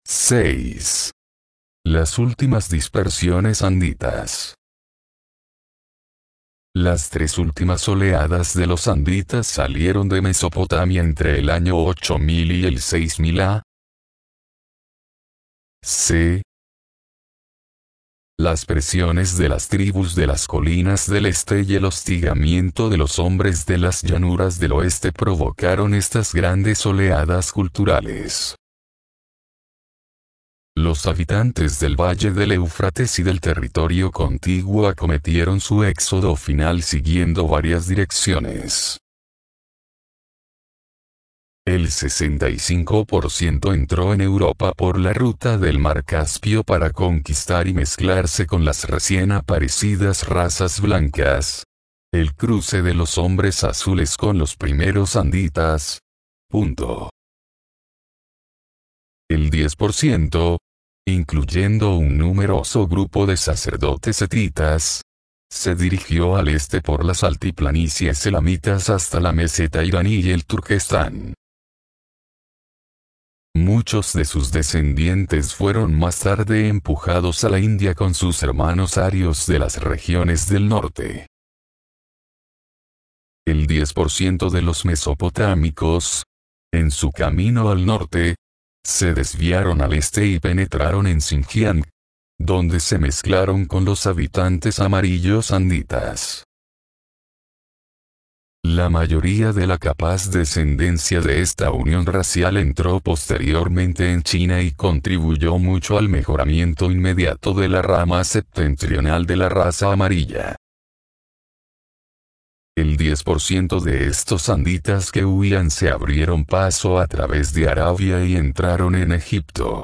6. Las últimas dispersiones anditas. Las tres últimas oleadas de los anditas salieron de Mesopotamia entre el año 8000 y el 6000 A.C. Las presiones de las tribus de las colinas del este y el hostigamiento de los hombres de las llanuras del oeste provocaron estas grandes oleadas culturales. Los habitantes del valle del Éufrates y del territorio contiguo acometieron su éxodo final siguiendo varias direcciones. El 65% entró en Europa por la ruta del Mar Caspio para conquistar y mezclarse con las recién aparecidas razas blancas. El cruce de los hombres azules con los primeros anditas. El 10%, incluyendo un numeroso grupo de sacerdotes hetitas, se dirigió al este por las altiplanicies elamitas hasta la meseta iraní y el Turquestán. Muchos de sus descendientes fueron más tarde empujados a la India con sus hermanos arios de las regiones del norte. El 10% de los mesopotámicos, en su camino al norte, se desviaron al este y penetraron en Xinjiang, donde se mezclaron con los habitantes amarillos anditas. La mayoría de la capaz descendencia de esta unión racial entró posteriormente en China y contribuyó mucho al mejoramiento inmediato de la rama septentrional de la raza amarilla. El 10% de estos anditas que huían se abrieron paso a través de Arabia y entraron en Egipto.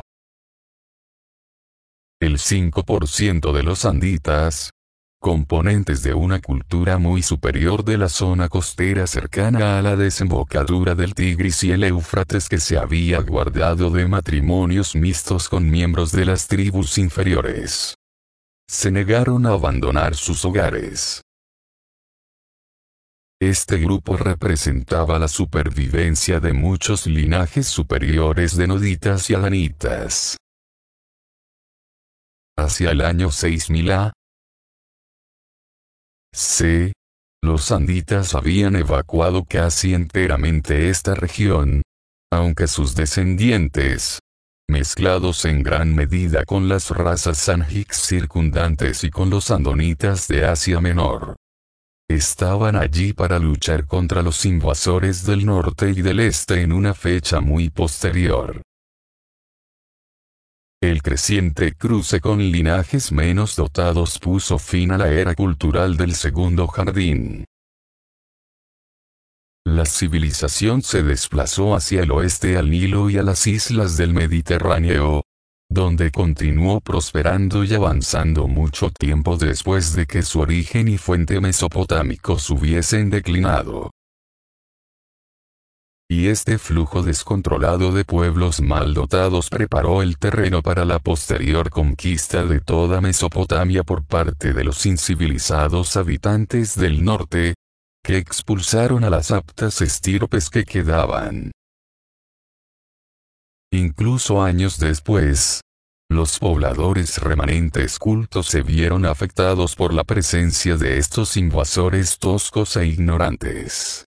El 5% de los anditas, componentes de una cultura muy superior de la zona costera cercana a la desembocadura del Tigris y el Éufrates que se había guardado de matrimonios mixtos con miembros de las tribus inferiores, se negaron a abandonar sus hogares. Este grupo representaba la supervivencia de muchos linajes superiores de noditas y adanitas. Hacia el año 6000 A.C., los anditas habían evacuado casi enteramente esta región, aunque sus descendientes, mezclados en gran medida con las razas Sanjix circundantes y con los andonitas de Asia Menor, estaban allí para luchar contra los invasores del norte y del este en una fecha muy posterior. El creciente cruce con linajes menos dotados puso fin a la era cultural del segundo jardín. La civilización se desplazó hacia el oeste al Nilo y a las islas del Mediterráneo, donde continuó prosperando y avanzando mucho tiempo después de que su origen y fuente mesopotámicos hubiesen declinado. Y este flujo descontrolado de pueblos mal dotados preparó el terreno para la posterior conquista de toda Mesopotamia por parte de los incivilizados habitantes del norte, que expulsaron a las aptas estirpes que quedaban. Incluso años después, los pobladores remanentes cultos se vieron afectados por la presencia de estos invasores toscos e ignorantes.